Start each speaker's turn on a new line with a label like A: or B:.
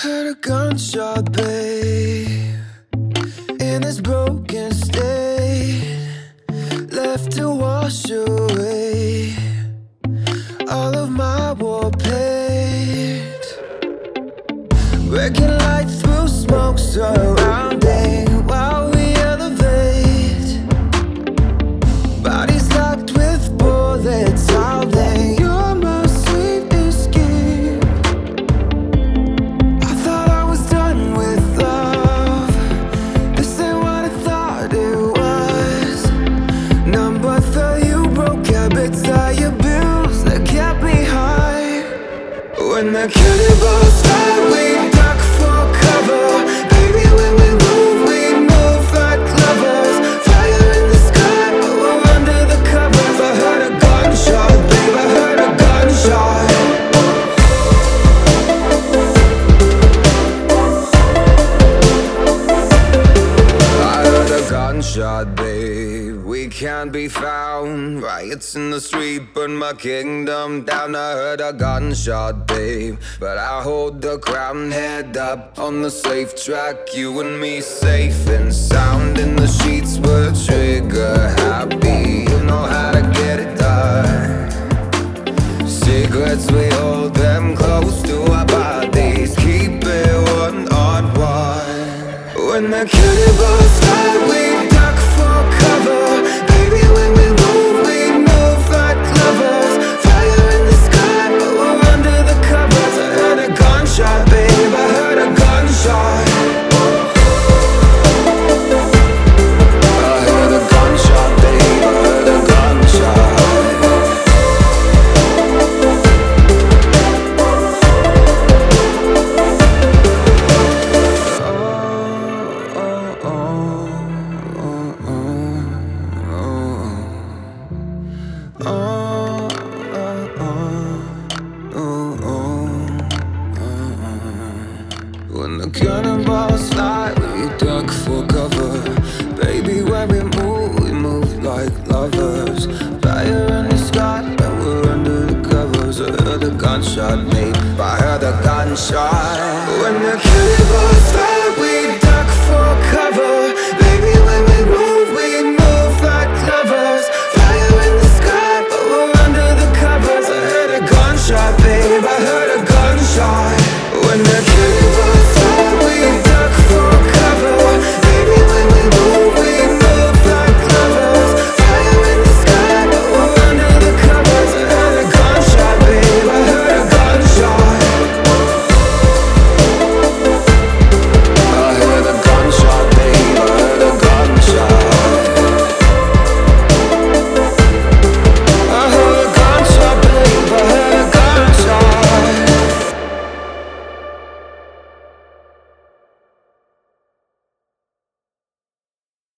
A: Heard a gunshot, babe, in this broken state, left to wash away all of my war paint. Breaking light through smoke surrounding while we elevate. Bodies locked with bullets howling. You're my sweet escape. I thought I was done with love. This ain't what I thought it was. Number 30, you broke habits that you built that kept me high. When the cannibals fly, we duck for cover. Baby, when we move like lovers. Fire in the sky, but we're under the covers. I heard a gunshot, babe, I heard a gunshot. I heard a gunshot, babe, we can't be found. Riots in the street, burn my kingdom down. I heard a gunshot, babe, but I hold the crown. Head up on the safe track, you and me safe and sound. In the sheets, we're trigger happy. You know how to get it done. Secrets, we hold them close to our bodies. Keep it one on one. When the cannibals fly, we duck for cover. Baby, when we move like lovers. Fire in the sky, but we're under the covers. I heard a gunshot, babe, I heard a gunshot. I heard a gunshot, babe, I heard a gunshot. When the cannonballs fly, we duck for cover. Baby, when we move like lovers. Fire in the sky, and we're under the covers. I heard a gunshot, babe, I heard a gunshot. When the cannonballs fly,